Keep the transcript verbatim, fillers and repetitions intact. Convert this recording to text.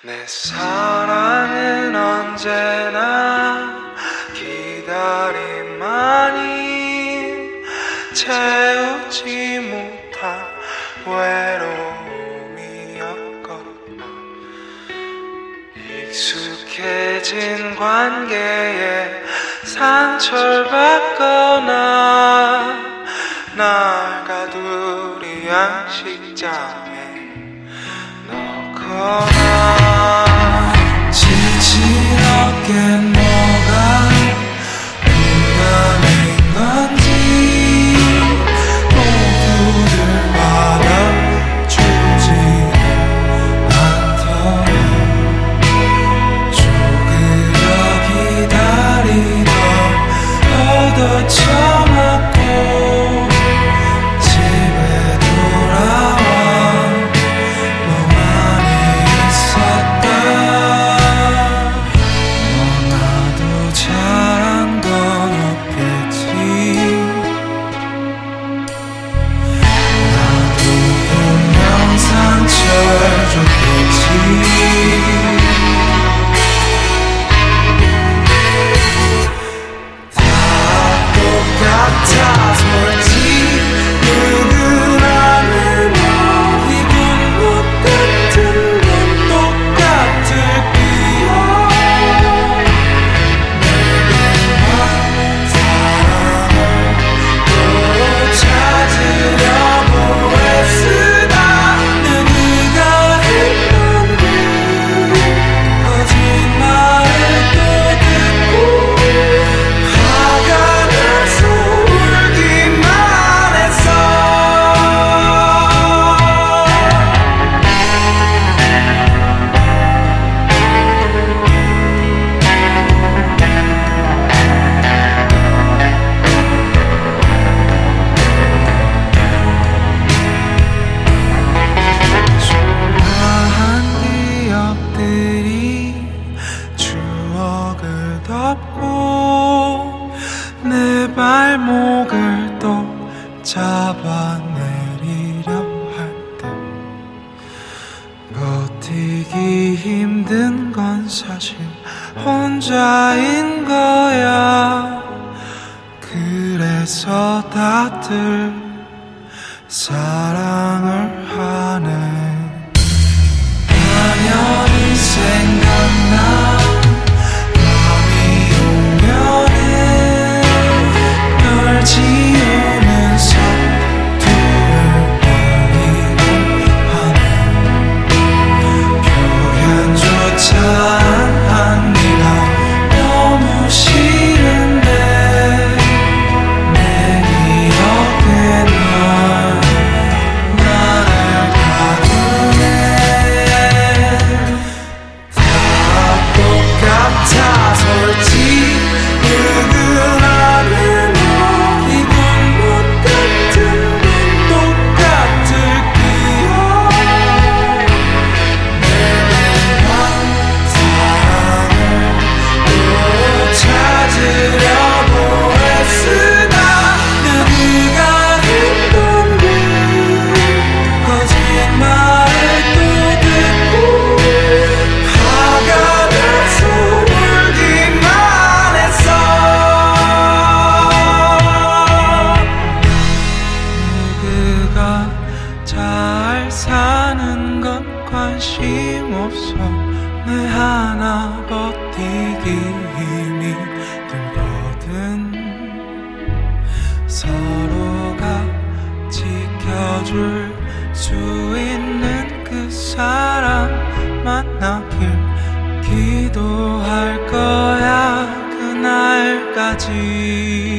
내 사랑은 언제나 기다림만이 채우지 못한 외로움이었거나 익숙해진 관계에 상처를 받거나 날 가두리 양식장에 넣거나 지친 어깨 뭐가 부담인 건지 모두들 받아주지 않더라. 쪼그려 기다리던 얻어 참았고 집에 돌아와 너만이 있었다. 너나도 잘한 건 없겠지. 나도 분명 상처를 줬겠지. 다 똑같아 솔직 누구라는 기분 못 같은 건 똑같을 거야. 내게만 사랑을 또 찾으려고 애쓰다 누구가 했던 그 거짓말을 또 듣고 화가 나서 울기만 했어. 소중한 기억들이 추억을 덮고 내 발목을 또 잡아내리려 할 때 버티기 힘든 건 사실 혼자인 거야. 그래서 다들 사랑을 하네. 당연히 생각나 밤이 오면은 널 지우는 서투를 버리고 하네. 표현조차 안 한 네가 너무 싫은데 내 기억에 넌 나를 가두네. 다 똑같아 솔직 누구라는 기분 못 같은 건 똑같을 거야. 내게만 사랑을 또 찾으려고 애쓰다 누구가 했던 그 거짓말을 또 듣고 화가 나서 울기만 했어. 누구가 잘 사는 건 관심 없어. 내 하나 버티기 힘이 들거든. 서로가 지켜줄 수 있는 그 사람 만나길 기도할 거야 그날까지.